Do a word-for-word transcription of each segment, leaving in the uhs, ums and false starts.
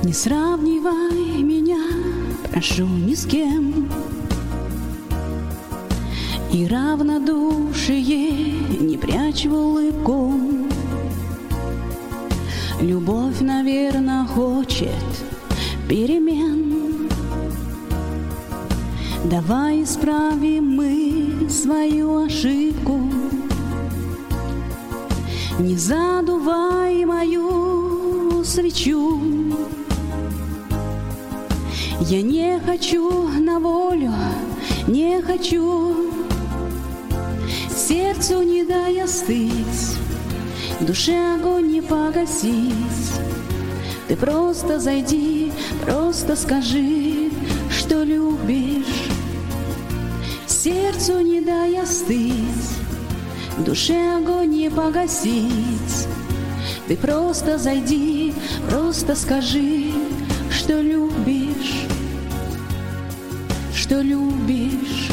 Не сравнивай меня, прошу, ни с кем, и равнодушие не прячь в улыбку. Любовь, наверно, хочет перемен. Давай исправим мы свою ошибку. Не задувай мою свечу. Я не хочу на волю, не хочу. Сердцу не дай остыть, душе огонь не погасить. Ты просто зайди, просто скажи, что любишь. Сердцу не дай остыть, душе огонь не погасить. Ты просто зайди, просто скажи, что любишь, что любишь,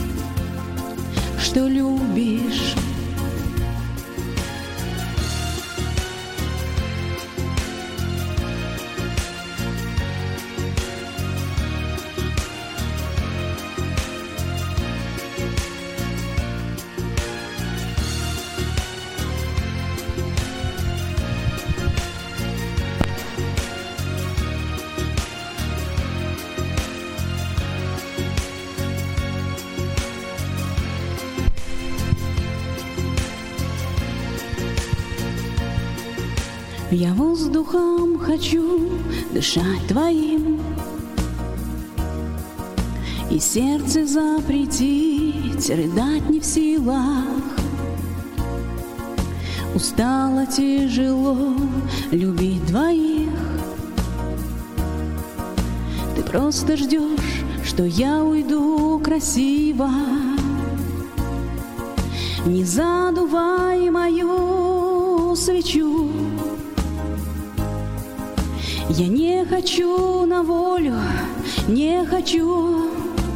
что любишь. Я воздухом хочу дышать твоим, и сердце запретить, рыдать не в силах. Устало, тяжело любить двоих. Ты просто ждешь, что я уйду красиво. Не задувай мою свечу. Я не хочу на волю, не хочу.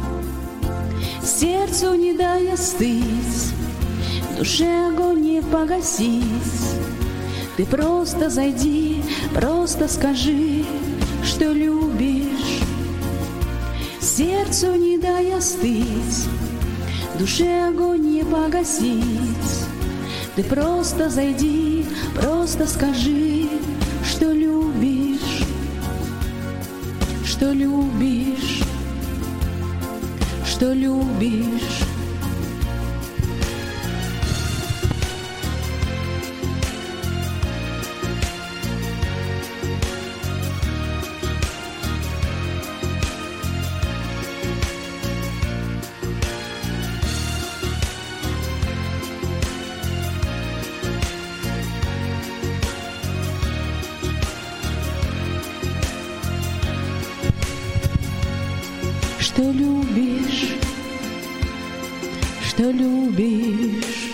Сердцу не дай остыть, душе огонь не погасить. Ты просто зайди, просто скажи, что любишь. Сердцу не дай остыть, душе огонь не погасить. Ты просто зайди, просто скажи, что любишь. Что любишь, что любишь. Что любишь, что любишь.